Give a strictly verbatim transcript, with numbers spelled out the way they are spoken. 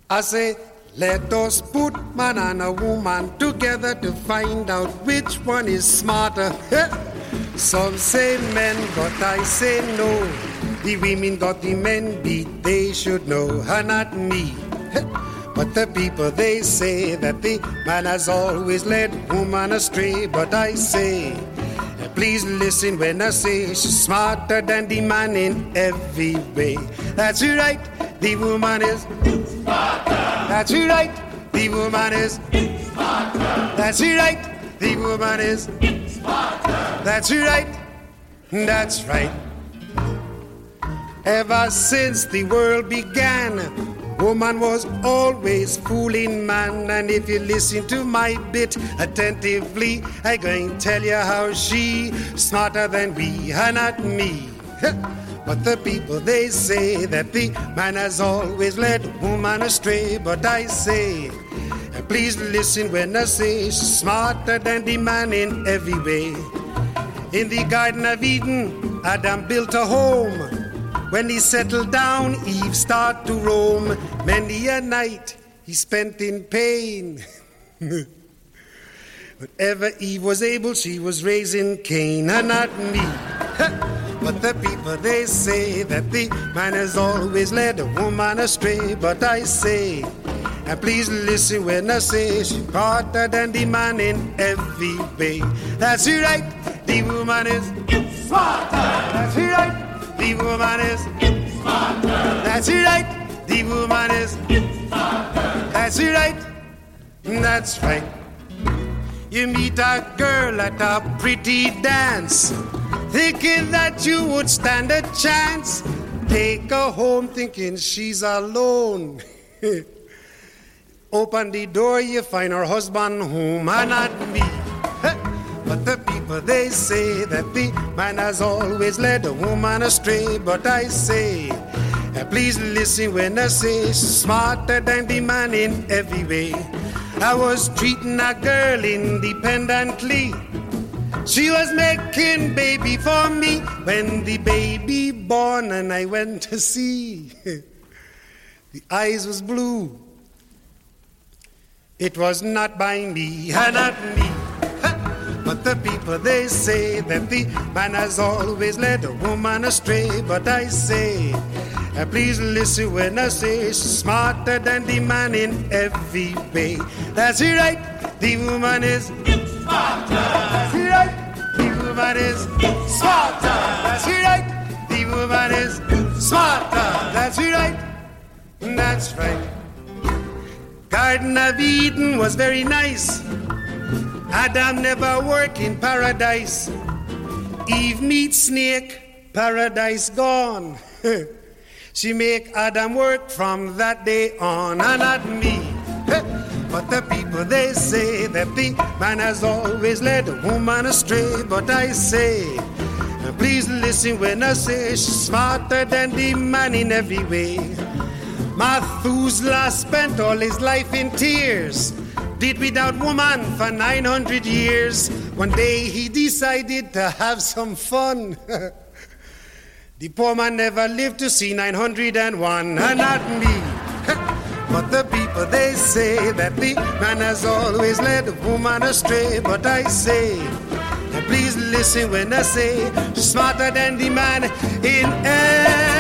I say, let us put man and a woman together to find out which one is smarter. Some say men, but I say no. The women got the men beat, they should know, and not me. But the people, they say that the man has always led woman astray. But I say, please listen when I say she's smarter than the man in every way. That's right, the woman is smarter. That's right, the woman is smarter. That's right, the woman is smarter. That's right, that's right. Ever since the world began, woman was always fooling man. And if you listen to my bit attentively, I'm going to tell you how she smarter than we, and not me. But the people, they say that the man has always led woman astray. But I say, please listen when I say she's smarter than the man in every way. In the Garden of Eden, Adam built a home. When he settled down, Eve started to roam. Many a night he spent in pain. Whatever Eve was able, she was raising Cain, and not me. But the people, they say that the man has always led a woman astray. But I say, and please listen when I say she's smarter than the man in every way. That's right, the woman is smarter. That's right. The woman is smarter. That's right. The woman is smarter. That's right. That's right. You meet a girl at a pretty dance, thinking that you would stand a chance. Take her home thinking she's alone. Open the door, you find her husband home, and not me. But the people, they say that the man has always led a woman astray. But I say, please listen when I say she's smarter than the man in every way. I was treating a girl independently. She was making baby for me. When the baby born and I went to see, the eyes was blue. It was not by me, and not me. But the people, they say that the man has always led a woman astray. But I say, please listen when I say she's smarter than the man in every way. That's right, the woman is smarter. That's right, the woman is smarter. That's right, the woman is smarter. That's right, that's right. Garden of Eden was very nice. Adam never worked in paradise. Eve meet snake, paradise gone. She make Adam work from that day on, and not me. But the people, they say that the man has always led a woman astray. But I say, please listen when I say she's smarter than the man in every way. Methuselah spent all his life in tears, did without woman for nine hundred years. One day he decided to have some fun. The poor man never lived to see nine hundred and one, and not me. But the people, they say that the man has always led a woman astray. But I say, please listen when I say she's smarter than the man in every